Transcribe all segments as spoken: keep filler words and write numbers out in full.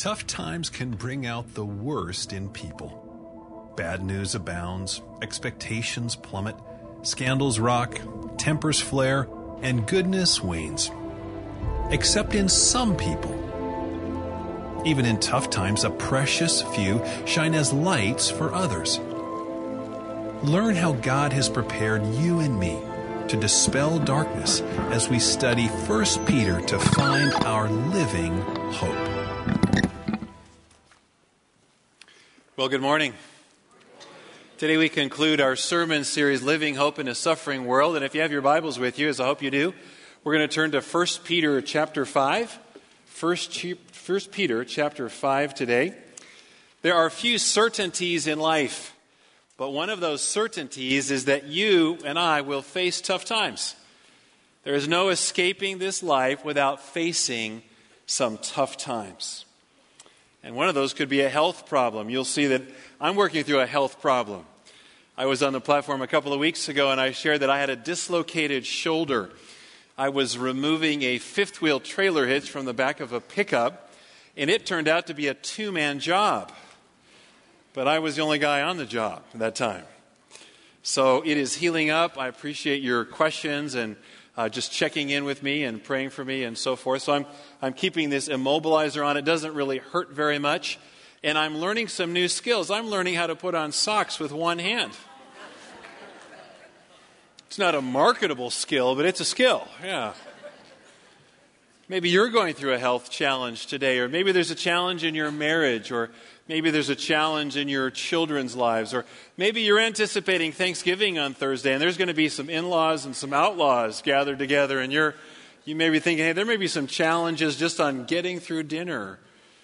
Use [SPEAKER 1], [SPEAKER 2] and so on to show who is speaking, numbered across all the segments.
[SPEAKER 1] Tough times can bring out the worst in people. Bad news abounds, expectations plummet, scandals rock, tempers flare, and goodness wanes. Except in some people. Even in tough times, a precious few shine as lights for others. Learn how God has prepared you and me to dispel darkness as we study First Peter to find our living hope.
[SPEAKER 2] Well, good morning. Today we conclude our sermon series, Living Hope in a Suffering World. And if you have your Bibles with you, as I hope you do, we're going to turn to First Peter chapter five. First Peter chapter five today. There are few certainties in life, but one of those certainties is that you and I will face tough times. There is no escaping this life without facing some tough times. And one of those could be a health problem. You'll see that I'm working through a health problem. I was on the platform a couple of weeks ago and I shared that I had a dislocated shoulder. I was removing a fifth wheel trailer hitch from the back of a pickup, and it turned out to be a two-man job. But I was the only guy on the job at that time. So it is healing up. I appreciate your questions and uh, just checking in with me and praying for me and so forth. So I'm I'm keeping this immobilizer on. It doesn't really hurt very much. And I'm learning some new skills. I'm learning how to put on socks with one hand. It's not a marketable skill, but it's a skill. Yeah. Maybe you're going through a health challenge today, or maybe there's a challenge in your marriage, or maybe there's a challenge in your children's lives, or maybe you're anticipating Thanksgiving on Thursday, and there's going to be some in-laws and some outlaws gathered together, and you're you may be thinking, hey, there may be some challenges just on getting through dinner.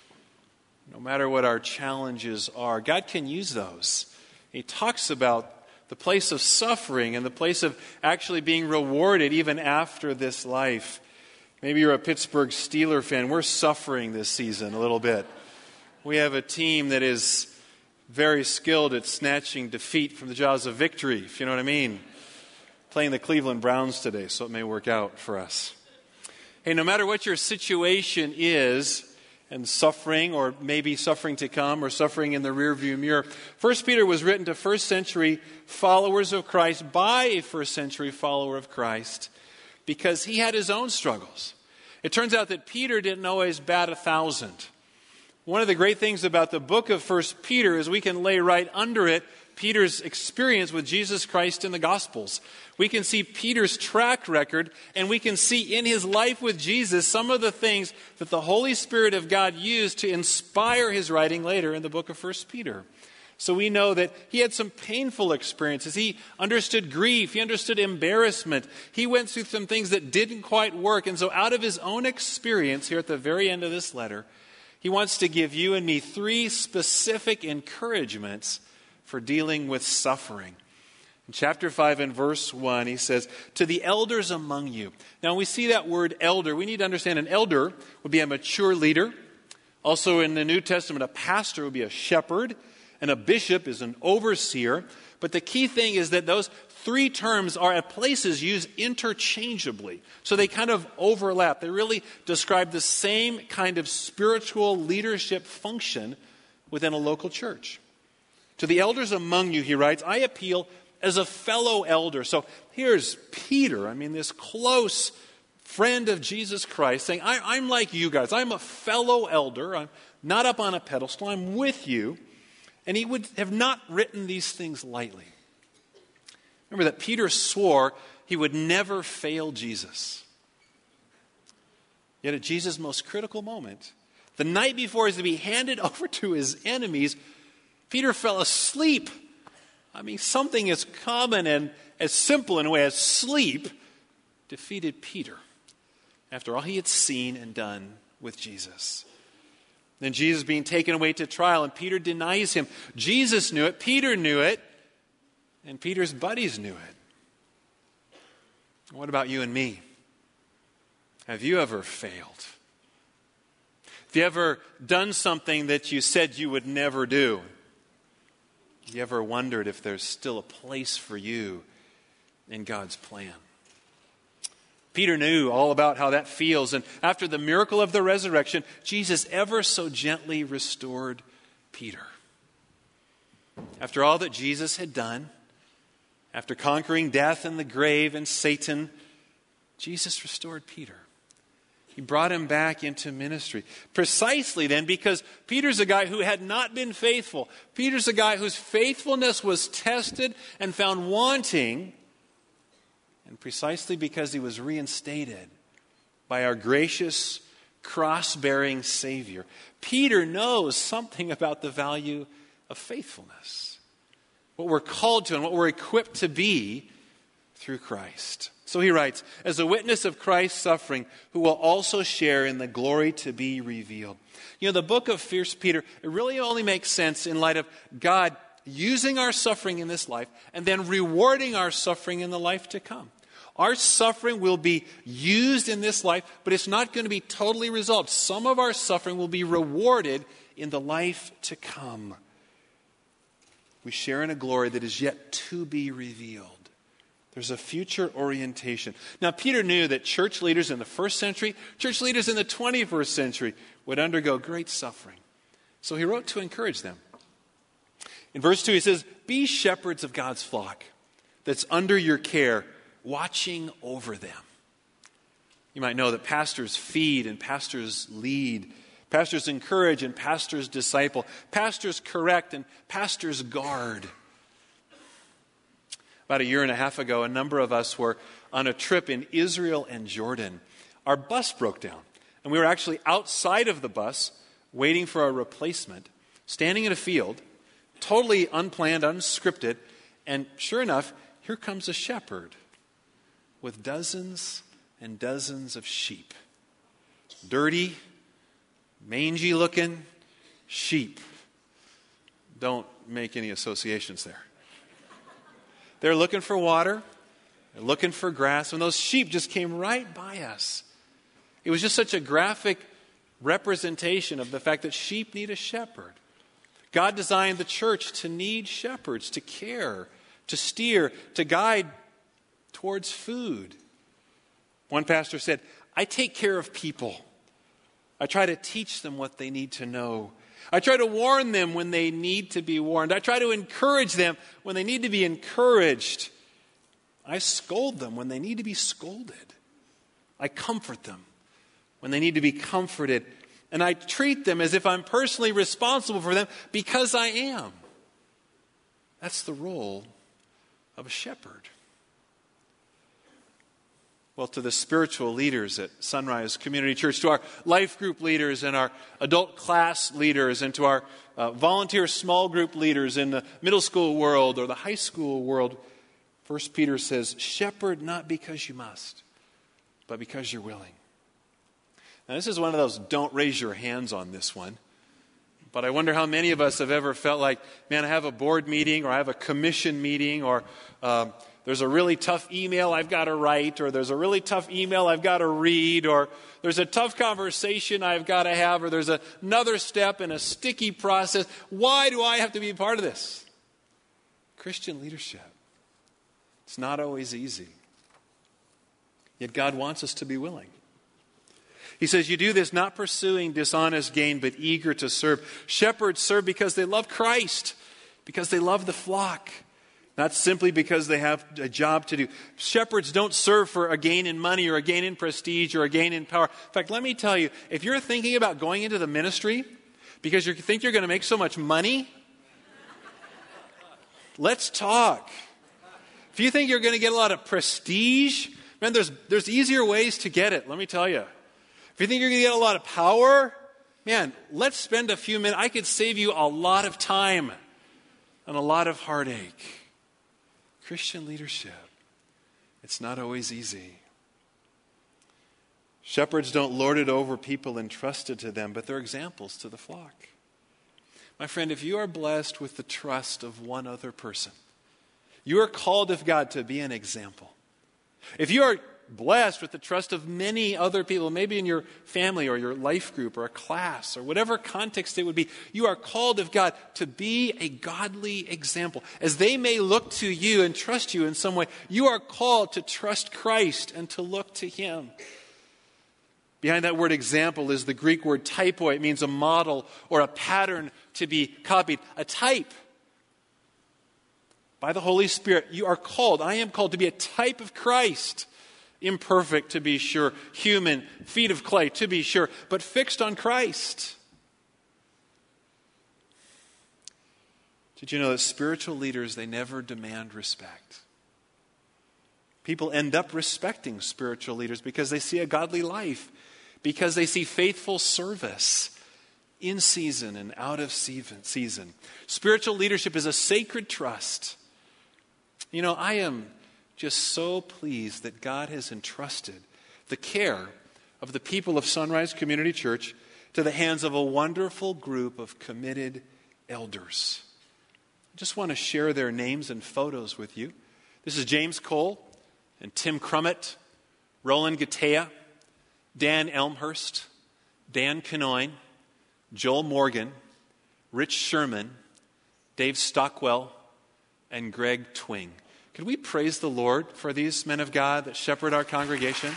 [SPEAKER 2] No matter what our challenges are, God can use those. He talks about the place of suffering and the place of actually being rewarded even after this life. Maybe you're a Pittsburgh Steelers fan. We're suffering this season a little bit. We have a team that is very skilled at snatching defeat from the jaws of victory, if you know what I mean. Playing the Cleveland Browns today, so it may work out for us. Hey, no matter what your situation is, and suffering, or maybe suffering to come, or suffering in the rearview mirror, First Peter was written to first century followers of Christ by a first century follower of Christ because he had his own struggles. It turns out that Peter didn't always bat a thousand. One of the great things about the book of First Peter is we can lay right under it Peter's experience with Jesus Christ in the Gospels. We can see Peter's track record, and we can see in his life with Jesus some of the things that the Holy Spirit of God used to inspire his writing later in the book of First Peter. So we know that he had some painful experiences. He understood grief. He understood embarrassment. He went through some things that didn't quite work. And so out of his own experience here at the very end of this letter, he wants to give you and me three specific encouragements for dealing with suffering. In chapter five and verse one, he says, to the elders among you. Now, when we see that word elder, we need to understand an elder would be a mature leader. Also in the New Testament, a pastor would be a shepherd, and a bishop is an overseer. But the key thing is that those three terms are at places used interchangeably. So they kind of overlap. They really describe the same kind of spiritual leadership function within a local church. To the elders among you, he writes, I appeal as a fellow elder. So here's Peter, I mean, this close friend of Jesus Christ, saying, I, I'm like you guys. I'm a fellow elder. I'm not up on a pedestal. I'm with you. And he would have not written these things lightly. Remember that Peter swore he would never fail Jesus. Yet at Jesus' most critical moment, the night before he was to be handed over to his enemies, Peter fell asleep. I mean, something as common and as simple in a way as sleep defeated Peter after all he had seen and done with Jesus. Then Jesus being taken away to trial, and Peter denies him. Jesus knew it, Peter knew it, and Peter's buddies knew it. What about you and me? Have you ever failed? Have you ever done something that you said you would never do? Have you ever wondered if there's still a place for you in God's plan? Peter knew all about how that feels. And after the miracle of the resurrection, Jesus ever so gently restored Peter. After all that Jesus had done, after conquering death and the grave and Satan, Jesus restored Peter. He brought him back into ministry. Precisely then, because Peter's a guy who had not been faithful. Peter's a guy whose faithfulness was tested and found wanting. And precisely because he was reinstated by our gracious, cross-bearing Savior, Peter knows something about the value of faithfulness. What we're called to and what we're equipped to be through Christ. So he writes, as a witness of Christ's suffering, who will also share in the glory to be revealed. You know, the book of First Peter, it really only makes sense in light of God using our suffering in this life and then rewarding our suffering in the life to come. Our suffering will be used in this life, but it's not going to be totally resolved. Some of our suffering will be rewarded in the life to come. We share in a glory that is yet to be revealed. There's a future orientation. Now, Peter knew that church leaders in the first century, church leaders in the twenty-first century would undergo great suffering. So he wrote to encourage them. In verse two, he says, be shepherds of God's flock that's under your care, watching over them. You might know that pastors feed and pastors lead. Pastors encourage and pastors disciple. Pastors correct and pastors guard. About a year and a half ago, a number of us were on a trip in Israel and Jordan. Our bus broke down, and we were actually outside of the bus waiting for a replacement, standing in a field, totally unplanned, unscripted, and sure enough, here comes a shepherd with dozens and dozens of sheep. Dirty, mangy-looking sheep. Don't make any associations there. They're looking for water. They're looking for grass. And those sheep just came right by us. It was just such a graphic representation of the fact that sheep need a shepherd. God designed the church to need shepherds, to care, to steer, to guide towards food. One pastor said, I take care of people. I try to teach them what they need to know. I try to warn them when they need to be warned. I try to encourage them when they need to be encouraged. I scold them when they need to be scolded. I comfort them when they need to be comforted. And I treat them as if I'm personally responsible for them because I am. That's the role of a shepherd. Well, to the spiritual leaders at Sunrise Community Church, to our life group leaders and our adult class leaders, and to our uh, volunteer small group leaders in the middle school world or the high school world, First Peter says, shepherd not because you must, but because you're willing. Now, this is one of those don't raise your hands on this one. But I wonder how many of us have ever felt like, man, I have a board meeting or I have a commission meeting or um, there's a really tough email I've got to write, or there's a really tough email I've got to read, or there's a tough conversation I've got to have, or there's another step in a sticky process. Why do I have to be a part of this? Christian leadership. It's not always easy. Yet God wants us to be willing. He says, you do this not pursuing dishonest gain, but eager to serve. Shepherds serve because they love Christ, because they love the flock. Not simply because they have a job to do. Shepherds don't serve for a gain in money or a gain in prestige or a gain in power. In fact, let me tell you, if you're thinking about going into the ministry because you think you're going to make so much money, let's talk. If you think you're going to get a lot of prestige, man, there's, there's easier ways to get it, let me tell you. If you think you're going to get a lot of power, man, let's spend a few minutes. I could save you a lot of time and a lot of heartache. Christian leadership, it's not always easy. Shepherds don't lord it over people entrusted to them, but they're examples to the flock. My friend, if you are blessed with the trust of one other person, you are called of God to be an example. If you are blessed with the trust of many other people, maybe in your family or your life group or a class or whatever context it would be. You are called of God to be a godly example. As they may look to you and trust you in some way, you are called to trust Christ and to look to Him. Behind that word example is the Greek word typo. It means a model or a pattern to be copied, a type. By the Holy Spirit, you are called, I am called to be a type of Christ. Imperfect, to be sure. Human, feet of clay, to be sure. But fixed on Christ. Did you know that spiritual leaders, they never demand respect? People end up respecting spiritual leaders because they see a godly life, because they see faithful service in season and out of season. Spiritual leadership is a sacred trust. You know, I am just so pleased that God has entrusted the care of the people of Sunrise Community Church to the hands of a wonderful group of committed elders. I just want to share their names and photos with you. This is James Cole and Tim Crummett, Roland Gatea, Dan Elmhurst, Dan Canoyne, Joel Morgan, Rich Sherman, Dave Stockwell, and Greg Twing. Could we praise the Lord for these men of God that shepherd our congregation?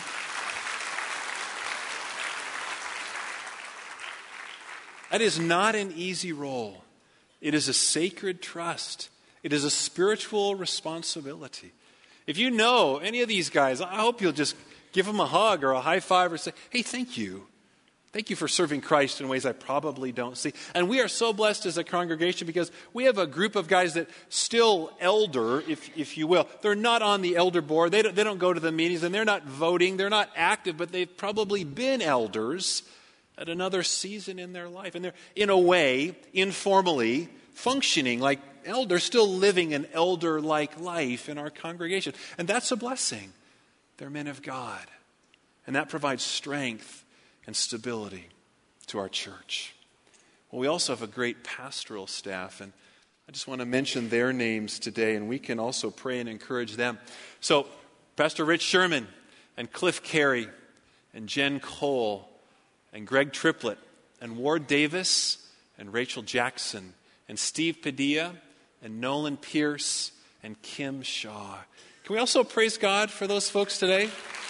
[SPEAKER 2] That is not an easy role. It is a sacred trust. It is a spiritual responsibility. If you know any of these guys, I hope you'll just give them a hug or a high five or say, hey, thank you. Thank you for serving Christ in ways I probably don't see. And we are so blessed as a congregation because we have a group of guys that still elder, if if you will. They're not on the elder board. They don't, they don't go to the meetings, and they're not voting. They're not active, but they've probably been elders at another season in their life. And they're, in a way, informally functioning like elders, still living an elder-like life in our congregation. And that's a blessing. They're men of God. And that provides strength and stability to our church. Well, we also have a great pastoral staff, and I just want to mention their names today, and we can also pray and encourage them. So, Pastor Rich Sherman and Cliff Carey and Jen Cole and Greg Triplett and Ward Davis and Rachel Jackson and Steve Padilla and Nolan Pierce and Kim Shaw. Can we also praise God for those folks today?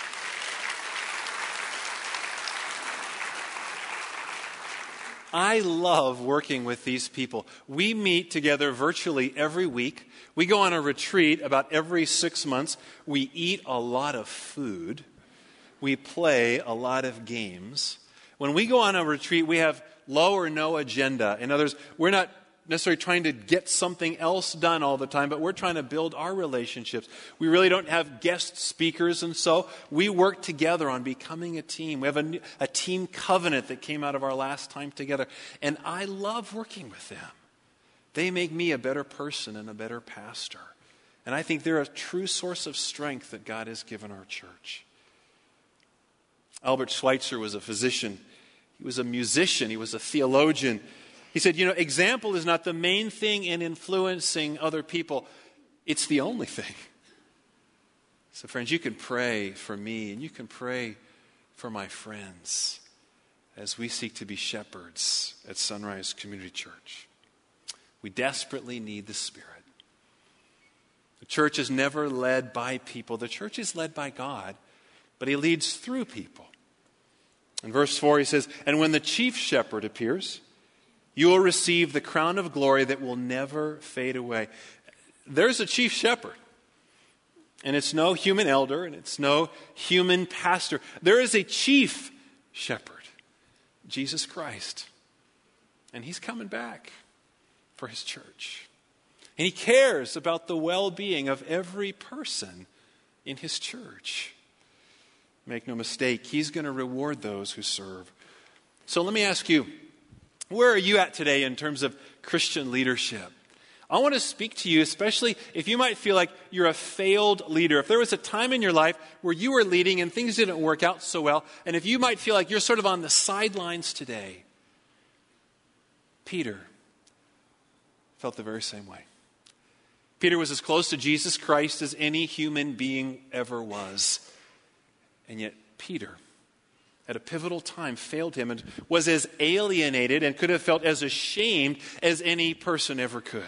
[SPEAKER 2] I love working with these people. We meet together virtually every week. We go on a retreat about every six months. We eat a lot of food. We play a lot of games. When we go on a retreat, we have low or no agenda. In other words, we're not necessarily trying to get something else done all the time, but we're trying to build our relationships. We really don't have guest speakers, and so we work together on becoming a team. We have a, a team covenant that came out of our last time together, and I love working with them. They make me a better person and a better pastor, and I think they're a true source of strength that God has given our church. Albert Schweitzer was a physician. He was a musician. He was a theologian. He said, you know, example is not the main thing in influencing other people. It's the only thing. So friends, you can pray for me and you can pray for my friends as we seek to be shepherds at Sunrise Community Church. We desperately need the Spirit. The church is never led by people. The church is led by God, but He leads through people. In verse four, he says, and when the chief shepherd appears, you will receive the crown of glory that will never fade away. There's a chief shepherd. And it's no human elder, and it's no human pastor. There is a chief shepherd, Jesus Christ. And He's coming back for His church. And He cares about the well-being of every person in His church. Make no mistake, He's going to reward those who serve. So let me ask you, where are you at today in terms of Christian leadership? I want to speak to you, especially if you might feel like you're a failed leader. If there was a time in your life where you were leading and things didn't work out so well, and if you might feel like you're sort of on the sidelines today, Peter felt the very same way. Peter was as close to Jesus Christ as any human being ever was. And yet Peter, at a pivotal time, failed him and was as alienated and could have felt as ashamed as any person ever could.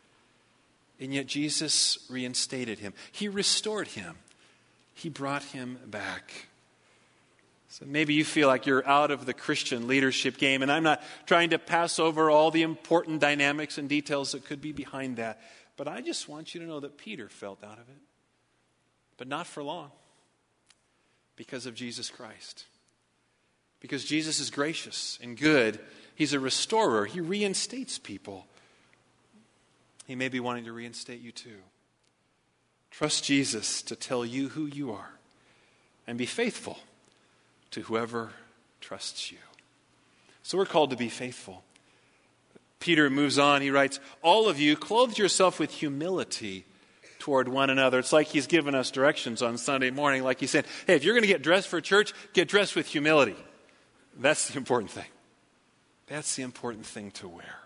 [SPEAKER 2] And yet Jesus reinstated him. He restored him. He brought him back. So maybe you feel like you're out of the Christian leadership game, and I'm not trying to pass over all the important dynamics and details that could be behind that. But I just want you to know that Peter felt out of it. But not for long. Because of Jesus Christ. Because Jesus is gracious and good. He's a restorer. He reinstates people. He may be wanting to reinstate you too. Trust Jesus to tell you who you are. And be faithful to whoever trusts you. So we're called to be faithful. Peter moves on. He writes, all of you, clothe yourself with humility toward one another. It's like he's given us directions on Sunday morning. Like he said, hey, if you're going to get dressed for church, get dressed with humility. That's the important thing. That's the important thing to wear.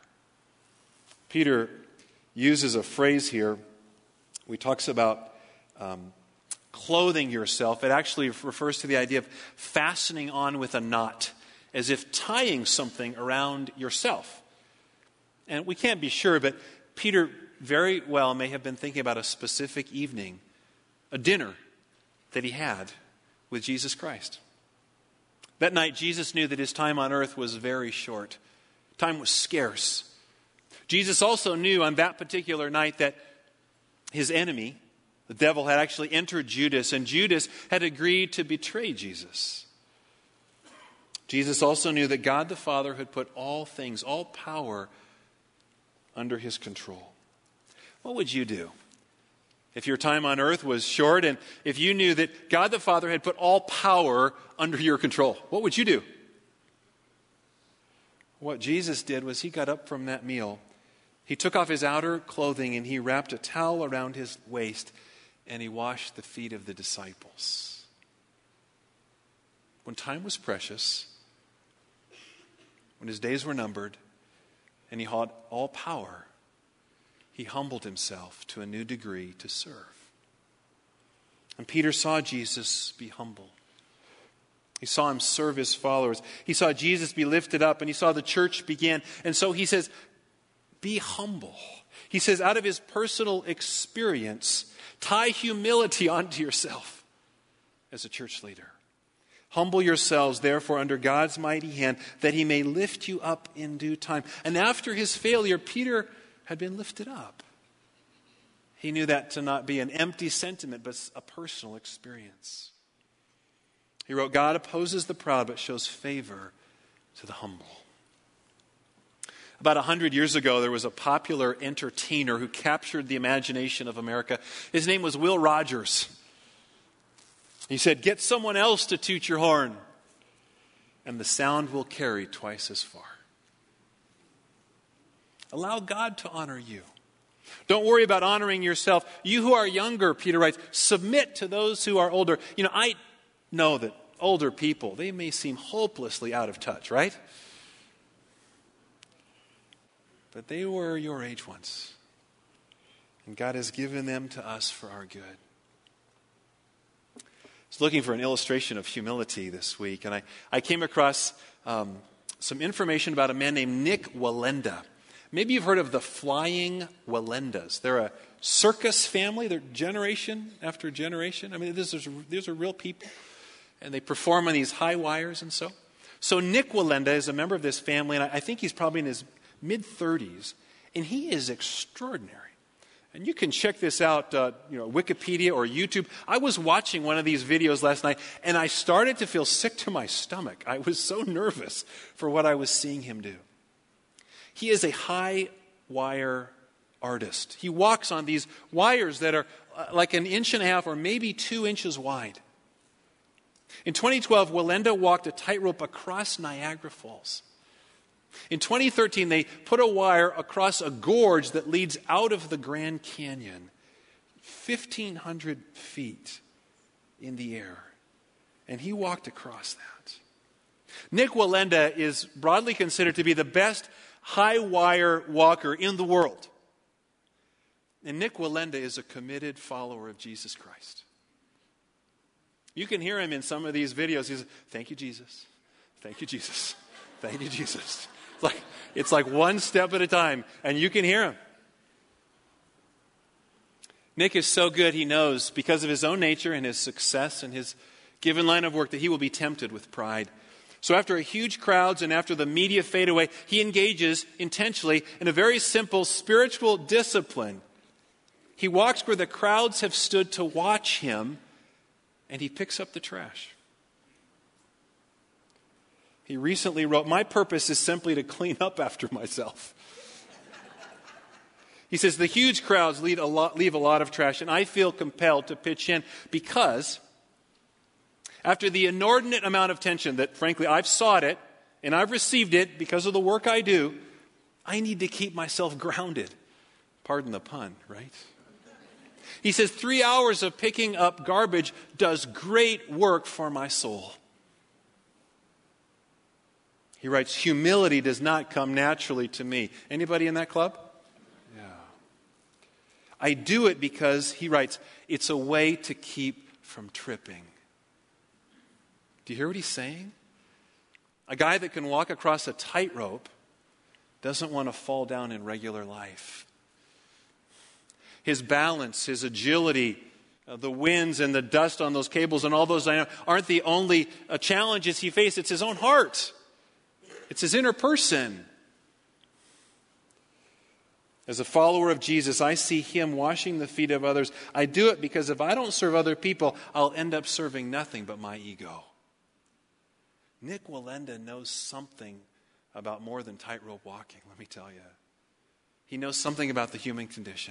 [SPEAKER 2] Peter uses a phrase here. He talks about um, clothing yourself. It actually refers to the idea of fastening on with a knot, as if tying something around yourself. And we can't be sure, but Peter very well may have been thinking about a specific evening, a dinner that he had with Jesus Christ. That night, Jesus knew that his time on earth was very short. Time was scarce. Jesus also knew on that particular night that his enemy, the devil, had actually entered Judas, and Judas had agreed to betray Jesus. Jesus also knew that God the Father had put all things, all power, under his control. What would you do if your time on earth was short and if you knew that God the Father had put all power under your control? What would you do? What Jesus did was he got up from that meal. He took off his outer clothing and he wrapped a towel around his waist and he washed the feet of the disciples. When time was precious, when his days were numbered, and he had all power, he humbled himself to a new degree to serve. And Peter saw Jesus be humble. He saw him serve his followers. He saw Jesus be lifted up, and he saw the church begin. And so he says, be humble. He says, out of his personal experience, tie humility onto yourself as a church leader. Humble yourselves, therefore, under God's mighty hand, that he may lift you up in due time. And after his failure, Peter had been lifted up. He knew that to not be an empty sentiment, but a personal experience. He wrote, God opposes the proud, but shows favor to the humble. About a hundred years ago, there was a popular entertainer who captured the imagination of America. His name was Will Rogers. He said, get someone else to toot your horn, and the sound will carry twice as far. Allow God to honor you. Don't worry about honoring yourself. You who are younger, Peter writes, submit to those who are older. You know, I know that older people, they may seem hopelessly out of touch, right? But they were your age once. And God has given them to us for our good. I was looking for an illustration of humility this week, and I, I came across um, some information about a man named Nik Wallenda. Maybe you've heard of the Flying Wallendas. They're a circus family. They're generation after generation. I mean, these are, these are real people, and they perform on these high wires and so. So Nik Wallenda is a member of this family, and I, I think he's probably in his mid-thirties, and he is extraordinary. And you can check this out, uh, you know, Wikipedia or YouTube. I was watching one of these videos last night, and I started to feel sick to my stomach. I was so nervous for what I was seeing him do. He is a high wire artist. He walks on these wires that are uh, like an inch and a half or maybe two inches wide. In twenty twelve, Wallenda walked a tightrope across Niagara Falls. In twenty thirteen, they put a wire across a gorge that leads out of the Grand Canyon, fifteen hundred feet in the air. And he walked across that. Nik Wallenda is broadly considered to be the best high wire walker in the world. And Nik Wallenda is a committed follower of Jesus Christ. You can hear him in some of these videos. He's, thank you, Jesus. Thank you, Jesus. Thank you, Jesus. It's like, it's like one step at a time, and you can hear him. Nick is so good, he knows, because of his own nature and his success and his given line of work, that he will be tempted with pride. So after a huge crowds and after the media fade away, he engages intentionally in a very simple spiritual discipline. He walks where the crowds have stood to watch him, and he picks up the trash. He recently wrote, "My purpose is simply to clean up after myself." He says, the huge crowds leave a lot, leave a lot of trash, and I feel compelled to pitch in because after the inordinate amount of tension that, frankly, I've sought it and I've received it because of the work I do, I need to keep myself grounded. Pardon the pun, right? He says, three hours of picking up garbage does great work for my soul. He writes, humility does not come naturally to me. Anybody in that club? Yeah. I do it because, he writes, it's a way to keep from tripping. Do you hear what he's saying? A guy that can walk across a tightrope doesn't want to fall down in regular life. His balance, his agility, uh, the winds and the dust on those cables and all those aren't the only uh, challenges he faces. It's his own heart. It's his inner person. As a follower of Jesus, I see him washing the feet of others. I do it because if I don't serve other people, I'll end up serving nothing but my ego. Nick Wallenda knows something about more than tightrope walking, let me tell you. He knows something about the human condition.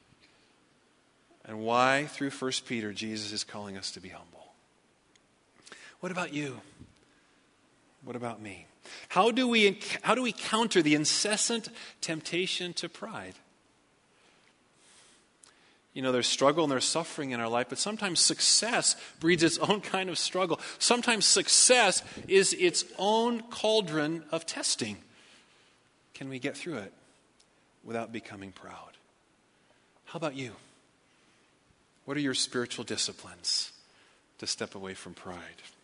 [SPEAKER 2] And why, through First Peter, Jesus is calling us to be humble. What about you? What about me? How do we, how do we counter the incessant temptation to pride? You know, there's struggle and there's suffering in our life, but sometimes success breeds its own kind of struggle. Sometimes success is its own cauldron of testing. Can we get through it without becoming proud? How about you? What are your spiritual disciplines to step away from pride?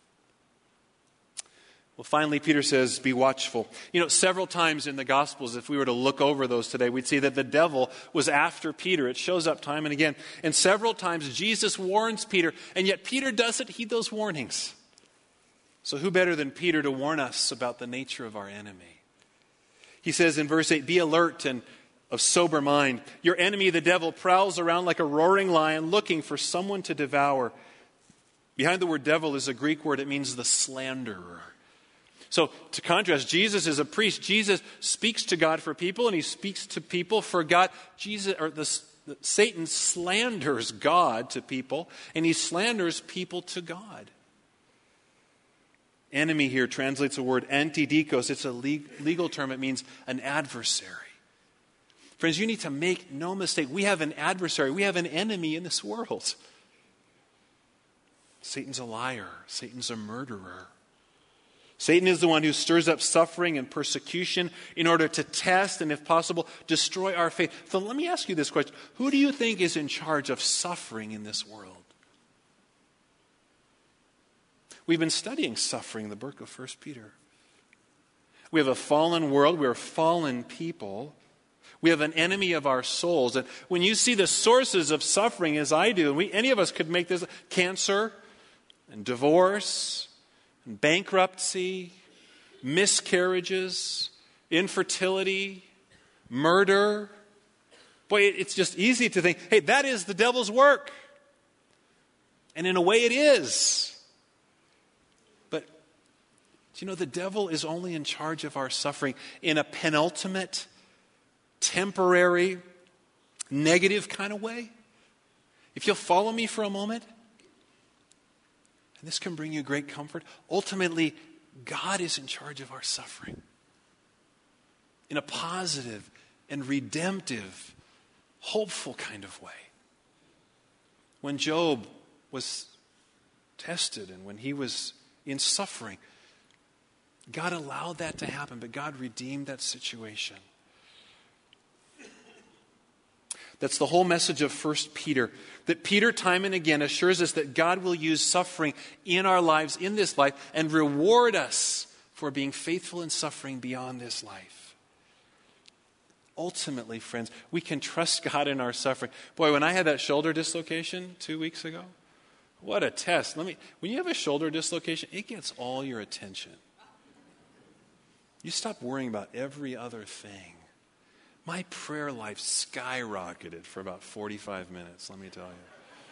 [SPEAKER 2] Well, finally, Peter says, be watchful. You know, several times in the Gospels, if we were to look over those today, we'd see that the devil was after Peter. It shows up time and again. And several times Jesus warns Peter, and yet Peter doesn't heed those warnings. So who better than Peter to warn us about the nature of our enemy? He says in verse eight, be alert and of sober mind. Your enemy, the devil, prowls around like a roaring lion looking for someone to devour. Behind the word devil is a Greek word. It means the slanderer. So to contrast, Jesus is a priest. Jesus speaks to God for people, and he speaks to people for God. Jesus, or the, the, Satan slanders God to people, and he slanders people to God. Enemy here translates the word antidikos. It's a legal term. It means an adversary. Friends, you need to make no mistake. We have an adversary. We have an enemy in this world. Satan's a liar. Satan's a murderer. Satan is the one who stirs up suffering and persecution in order to test and, if possible, destroy our faith. So let me ask you this question. Who do you think is in charge of suffering in this world? We've been studying suffering in the book of First Peter. We have a fallen world. We are fallen people. We have an enemy of our souls. And when you see the sources of suffering, as I do, and we, any of us could make this, cancer and divorce, bankruptcy, miscarriages, infertility, murder. Boy, it's just easy to think, hey, that is the devil's work. And in a way it is. But, you know, the devil is only in charge of our suffering in a penultimate, temporary, negative kind of way. If you'll follow me for a moment, and this can bring you great comfort. Ultimately, God is in charge of our suffering in a positive and redemptive, hopeful kind of way. When Job was tested and when he was in suffering, God allowed that to happen, but God redeemed that situation. That's the whole message of First Peter. That Peter time and again assures us that God will use suffering in our lives, in this life, and reward us for being faithful in suffering beyond this life. Ultimately, friends, we can trust God in our suffering. Boy, when I had that shoulder dislocation two weeks ago, what a test. Let me, when you have a shoulder dislocation, it gets all your attention. You stop worrying about every other thing. My prayer life skyrocketed for about forty-five minutes, let me tell you.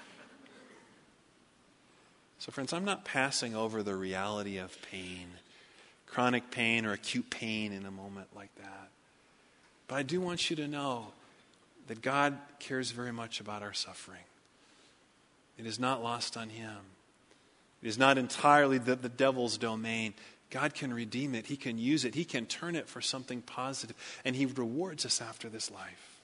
[SPEAKER 2] So friends, I'm not passing over the reality of pain, chronic pain or acute pain in a moment like that. But I do want you to know that God cares very much about our suffering. It is not lost on Him. It is not entirely the, the devil's domain. God can redeem it. He can use it. He can turn it for something positive. And He rewards us after this life.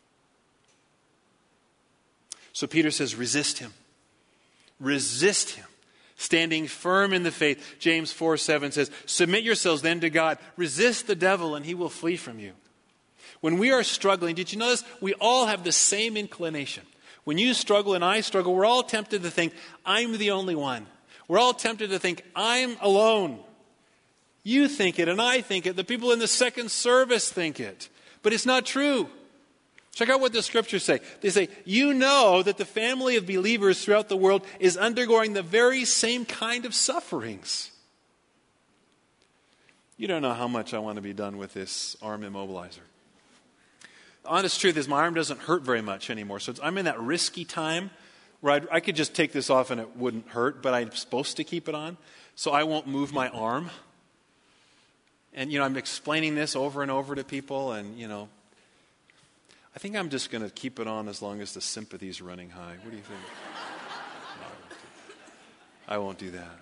[SPEAKER 2] So Peter says, resist him. Resist him. Standing firm in the faith. James four seven says, submit yourselves then to God. Resist the devil and he will flee from you. When we are struggling, did you notice we all have the same inclination? When you struggle and I struggle, we're all tempted to think, I'm the only one. We're all tempted to think, I'm alone. You think it and I think it. The people in the second service think it. But it's not true. Check out what the scriptures say. They say, you know that the family of believers throughout the world is undergoing the very same kind of sufferings. You don't know how much I want to be done with this arm immobilizer. The honest truth is my arm doesn't hurt very much anymore. So it's, I'm in that risky time where I'd, I could just take this off and it wouldn't hurt, but I'm supposed to keep it on. So I won't move my arm. And, you know, I'm explaining this over and over to people, and, you know, I think I'm just going to keep it on as long as the sympathy is running high. What do you think? No, I won't do that.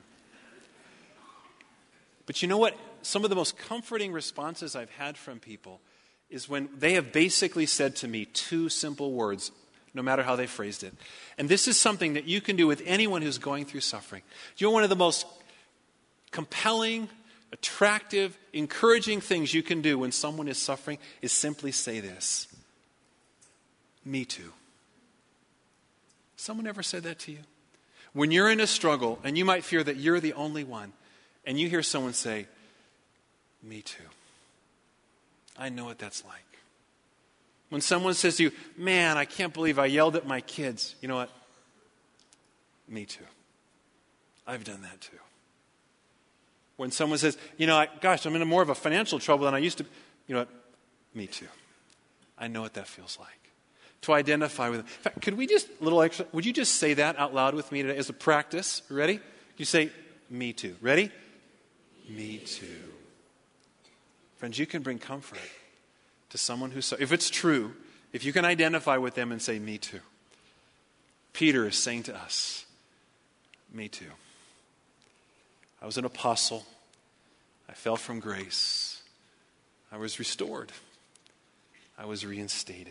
[SPEAKER 2] But you know what? Some of the most comforting responses I've had from people is when they have basically said to me two simple words, no matter how they phrased it. And this is something that you can do with anyone who's going through suffering. You know, one of the most compelling, attractive, encouraging things you can do when someone is suffering is simply say this. Me too. Someone ever said that to you? When you're in a struggle and you might fear that you're the only one, and you hear someone say, me too. I know what that's like. When someone says to you, man, I can't believe I yelled at my kids. You know what? Me too. I've done that too. When someone says, you know, I, gosh, I'm in a more of a financial trouble than I used to. You know what? Me too. I know what that feels like. To identify with it. In fact, could we just, a little extra, would you just say that out loud with me today as a practice? Ready? You say, me too. Ready? Me too. Friends, you can bring comfort to someone who's, if it's true, if you can identify with them and say, me too. Peter is saying to us, me too. I was an apostle. I fell from grace. I was restored. I was reinstated.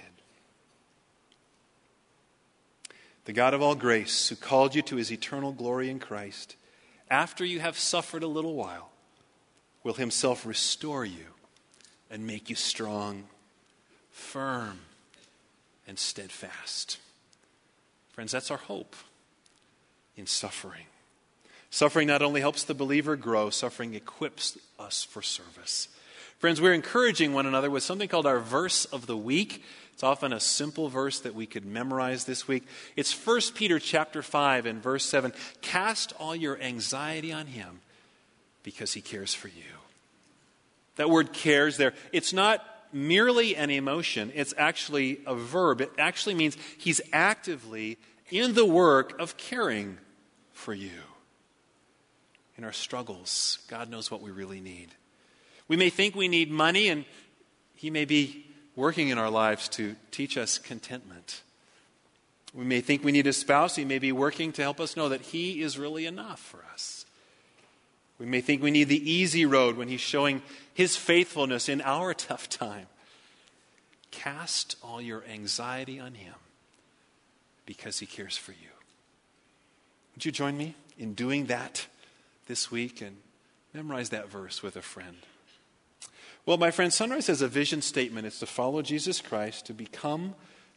[SPEAKER 2] The God of all grace, who called you to His eternal glory in Christ, after you have suffered a little while, will Himself restore you and make you strong, firm, and steadfast. Friends, that's our hope in suffering. Suffering not only helps the believer grow, suffering equips us for service. Friends, we're encouraging one another with something called our verse of the week. It's often a simple verse that we could memorize this week. It's First Peter chapter five and verse seven. Cast all your anxiety on Him because He cares for you. That word cares there, it's not merely an emotion. It's actually a verb. It actually means He's actively in the work of caring for you. In our struggles, God knows what we really need. We may think we need money, and He may be working in our lives to teach us contentment. We may think we need a spouse. He may be working to help us know that He is really enough for us. We may think we need the easy road when He's showing His faithfulness in our tough time. Cast all your anxiety on Him because He cares for you. Would you join me in doing that this week and memorize that verse with a friend? Well, my friend, Sunrise has a vision statement. It's to follow Jesus Christ, to become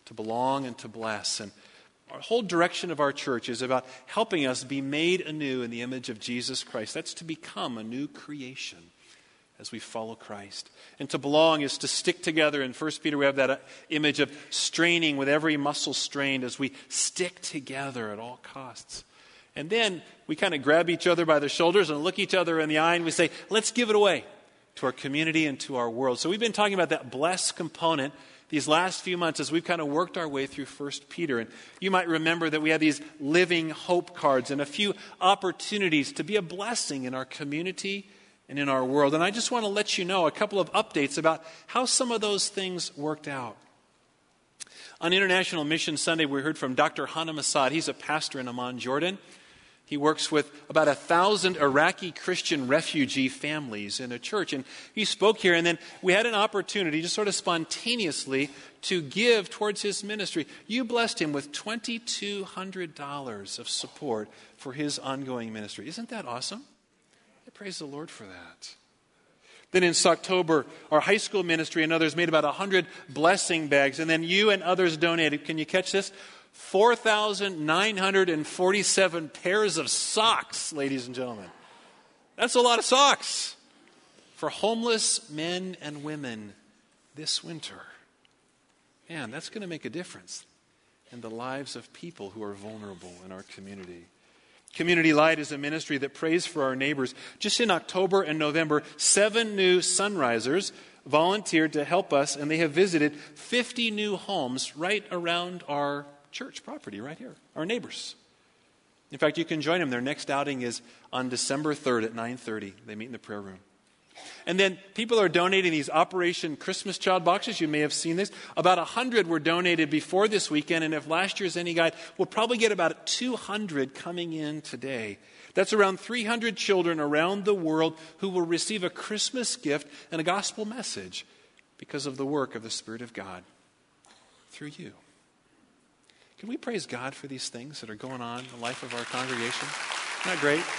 [SPEAKER 2] to belong and to bless. And our whole direction of our church is about helping us be made anew in the image of Jesus Christ. That's to become a new creation as we follow Christ. And to belong is to stick together. In First Peter, we have that image of straining with every muscle strained as we stick together at all costs. And then we kind of grab each other by the shoulders and look each other in the eye and we say, let's give it away to our community and to our world. So we've been talking about that blessed component these last few months as we've kind of worked our way through First Peter. And you might remember that we had these living hope cards and a few opportunities to be a blessing in our community and in our world. And I just want to let you know a couple of updates about how some of those things worked out. On International Mission Sunday, we heard from Doctor Hanam Assad. He's a pastor in Amman, Jordan. He works with about a thousand Iraqi Christian refugee families in a church. And he spoke here, and then we had an opportunity just sort of spontaneously to give towards his ministry. You blessed him with two thousand two hundred dollars of support for his ongoing ministry. Isn't that awesome? Praise the Lord for that. Then in October, our high school ministry and others made about one hundred blessing bags. And then you and others donated, can you catch this? four thousand nine hundred forty-seven pairs of socks, ladies and gentlemen. That's a lot of socks for homeless men and women this winter. Man, that's going to make a difference in the lives of people who are vulnerable in our community. Community Light is a ministry that prays for our neighbors. Just in October and November, seven new Sunrisers volunteered to help us, and they have visited fifty new homes right around our church property, right here, our neighbors. In fact, you can join them. Their next outing is on December third at nine thirty. They meet in the prayer room. And then people are donating these Operation Christmas Child boxes. You may have seen this. About one hundred were donated before this weekend, and if last year's any guide, we'll probably get about two hundred coming in today. That's around three hundred children around the world who will receive a Christmas gift and a gospel message because of the work of the Spirit of God through you. Can we praise God for these things that are going on in the life of our congregation? Isn't that great?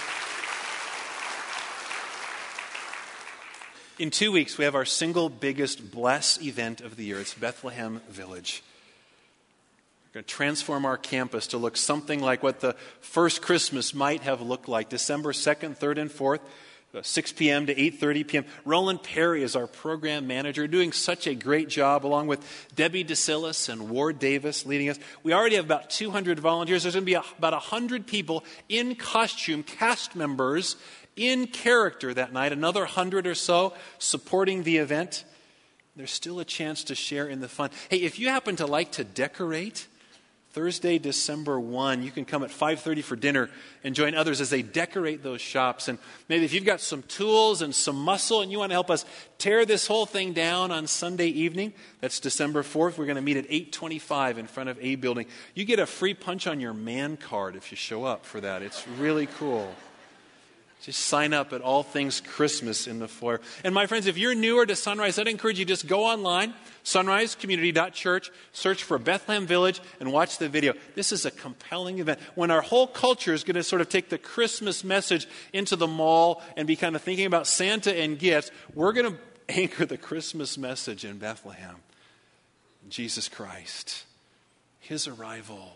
[SPEAKER 2] In two weeks, we have our single biggest bless event of the year. It's Bethlehem Village. We're going to transform our campus to look something like what the first Christmas might have looked like. December second, third, and fourth, six p.m. to eight thirty p.m. Roland Perry is our program manager, doing such a great job, along with Debbie DeSillis and Ward Davis leading us. We already have about two hundred volunteers. There's going to be a, about one hundred people in costume, cast members, in character that night, another hundred or so supporting the event. There's still a chance to share in the fun. Hey, if you happen to like to decorate, Thursday, December first, you can come at five thirty for dinner and join others as they decorate those shops. And maybe if you've got some tools and some muscle and you want to help us tear this whole thing down on Sunday evening, that's December fourth. We're going to meet at eight twenty-five in front of A Building. You get a free punch on your man card if you show up for that. It's really cool. Just sign up at All Things Christmas in the foyer. And my friends, if you're newer to Sunrise, I'd encourage you to just go online, sunrise community dot church, search for Bethlehem Village, and watch the video. This is a compelling event. When our whole culture is going to sort of take the Christmas message into the mall and be kind of thinking about Santa and gifts, we're going to anchor the Christmas message in Bethlehem. Jesus Christ, His arrival,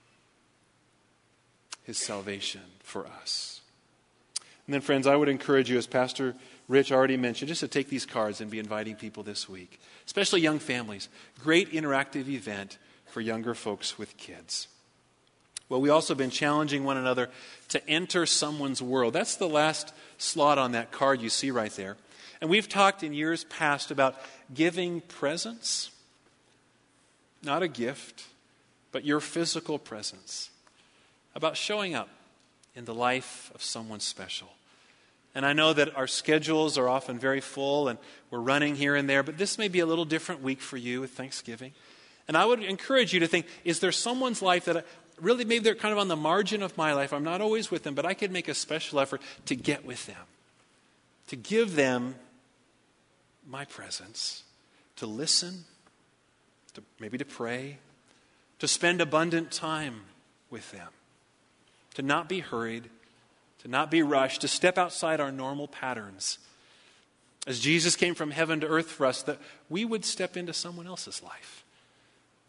[SPEAKER 2] His salvation for us. And then, friends, I would encourage you, as Pastor Rich already mentioned, just to take these cards and be inviting people this week, especially young families. Great interactive event for younger folks with kids. Well, we've also been challenging one another to enter someone's world. That's the last slot on that card you see right there. And we've talked in years past about giving presents, not a gift, but your physical presence, about showing up in the life of someone special. And I know that our schedules are often very full and we're running here and there, but this may be a little different week for you with Thanksgiving. And I would encourage you to think, is there someone's life that I, really maybe they're kind of on the margin of my life. I'm not always with them, but I could make a special effort to get with them, to give them my presence, to listen, to maybe to pray, to spend abundant time with them, to not be hurried, to not be rushed, to step outside our normal patterns. As Jesus came from heaven to earth for us, that we would step into someone else's life.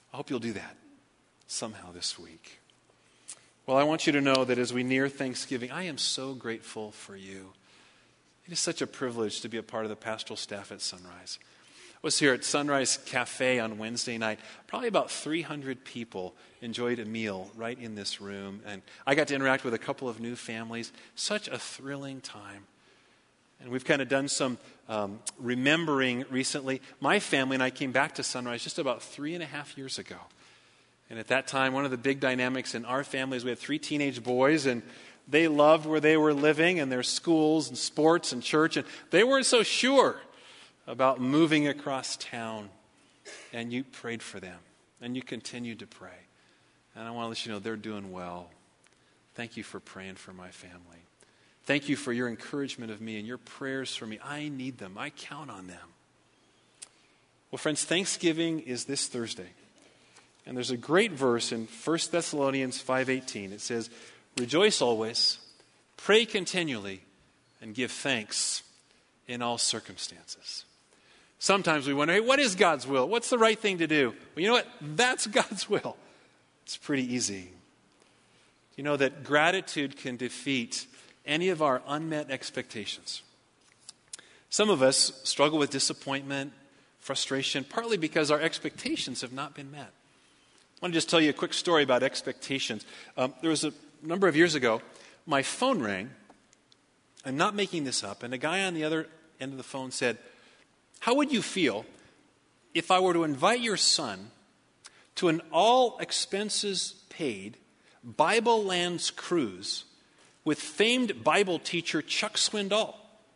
[SPEAKER 2] I hope you'll do that somehow this week. Well, I want you to know that as we near Thanksgiving, I am so grateful for you. It is such a privilege to be a part of the pastoral staff at Sunrise. I was here at Sunrise Cafe on Wednesday night. Probably about three hundred people enjoyed a meal right in this room. And I got to interact with a couple of new families. Such a thrilling time. And we've kind of done some um, remembering recently. My family and I came back to Sunrise just about three and a half years ago. And at that time, one of the big dynamics in our family is we had three teenage boys, and they loved where they were living and their schools and sports and church, and they weren't so sure about moving across town. And you prayed for them, and you continued to pray. And I want to let you know they're doing well. Thank you for praying for my family. Thank you for your encouragement of me and your prayers for me. I need them. I count on them. Well, friends, Thanksgiving is this Thursday. And there's a great verse in First Thessalonians five eighteen. It says, "Rejoice always, pray continually, and give thanks in all circumstances." Sometimes we wonder, hey, what is God's will? What's the right thing to do? Well, you know what? That's God's will. It's pretty easy. You know that gratitude can defeat any of our unmet expectations. Some of us struggle with disappointment, frustration, partly because our expectations have not been met. I want to just tell you a quick story about expectations. Um, there was a number of years ago, my phone rang. I'm not making this up. And a guy on the other end of the phone said, "How would you feel if I were to invite your son to an all-expenses-paid Bible Lands cruise with famed Bible teacher Chuck Swindoll?"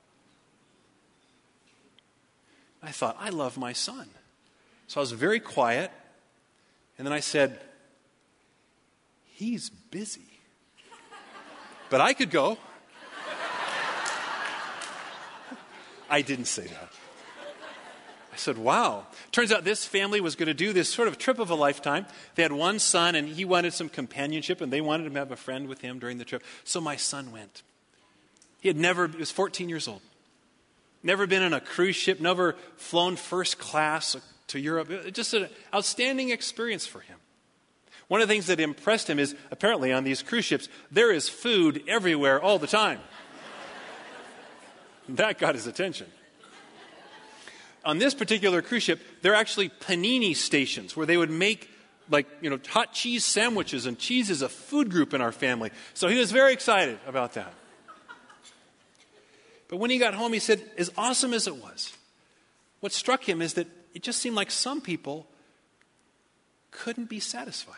[SPEAKER 2] I thought, I love my son. So I was very quiet. And then I said, "He's busy. But I could go." I didn't say that. I said, wow. Turns out this family was going to do this sort of trip of a lifetime. They had one son, and he wanted some companionship, and they wanted him to have a friend with him during the trip. So my son went. He had never, he was fourteen years old. Never been on a cruise ship, never flown first class to Europe. Just an outstanding experience for him. One of the things that impressed him is apparently on these cruise ships, there is food everywhere all the time. That got his attention. On this particular cruise ship, there are actually panini stations where they would make like, you know, hot cheese sandwiches, and cheese is a food group in our family. So he was very excited about that. But when he got home, he said, as awesome as it was, what struck him is that it just seemed like some people couldn't be satisfied.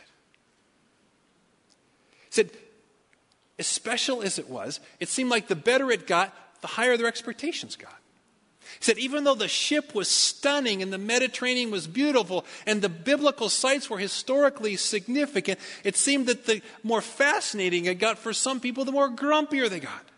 [SPEAKER 2] He said, as special as it was, it seemed like the better it got, the higher their expectations got. He said, even though the ship was stunning and the Mediterranean was beautiful and the biblical sites were historically significant, it seemed that the more fascinating it got for some people, the more grumpier they got.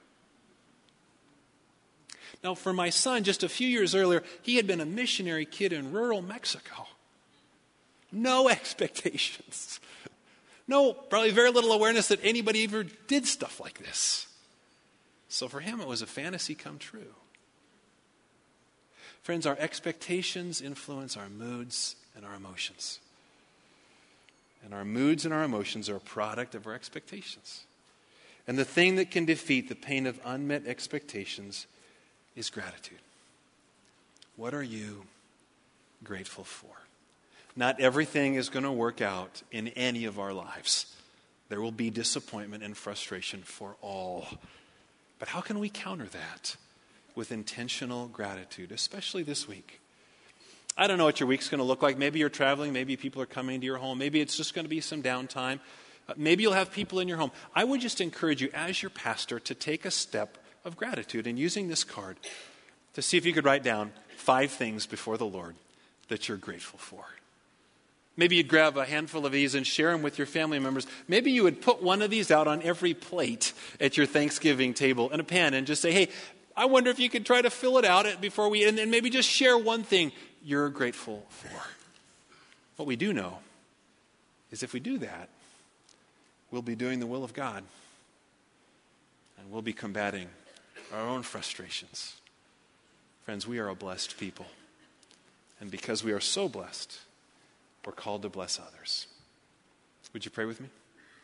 [SPEAKER 2] Now, for my son, just a few years earlier, he had been a missionary kid in rural Mexico. No expectations. No, probably very little awareness that anybody ever did stuff like this. So for him, it was a fantasy come true. Friends, our expectations influence our moods and our emotions. And our moods and our emotions are a product of our expectations. And the thing that can defeat the pain of unmet expectations is gratitude. What are you grateful for? Not everything is going to work out in any of our lives. There will be disappointment and frustration for all. But how can we counter that? With intentional gratitude, especially this week. I don't know what your week's going to look like. Maybe you're traveling. Maybe people are coming to your home. Maybe it's just going to be some downtime. Uh, maybe you'll have people in your home. I would just encourage you as your pastor to take a step of gratitude and using this card to see if you could write down five things before the Lord that you're grateful for. Maybe you'd grab a handful of these and share them with your family members. Maybe you would put one of these out on every plate at your Thanksgiving table and a pen and just say, hey, I wonder if you could try to fill it out before we, and then maybe just share one thing you're grateful for. What we do know is if we do that, we'll be doing the will of God. And we'll be combating our own frustrations. Friends, we are a blessed people. And because we are so blessed, we're called to bless others. Would you pray with me?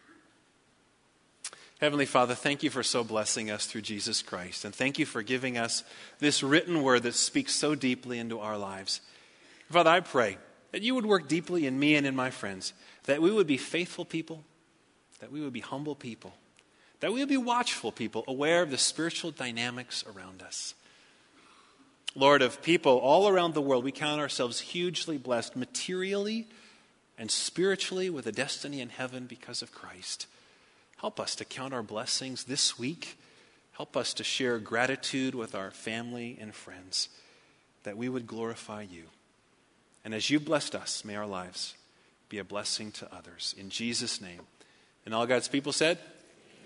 [SPEAKER 2] Heavenly Father, thank you for so blessing us through Jesus Christ. And thank you for giving us this written word that speaks so deeply into our lives. Father, I pray that you would work deeply in me and in my friends, that we would be faithful people, that we would be humble people, that we would be watchful people, aware of the spiritual dynamics around us. Lord, of people all around the world, we count ourselves hugely blessed materially and spiritually with a destiny in heaven because of Christ. Help us to count our blessings this week. Help us to share gratitude with our family and friends, that we would glorify you. And as you blessed us, may our lives be a blessing to others. In Jesus' name. And all God's people said,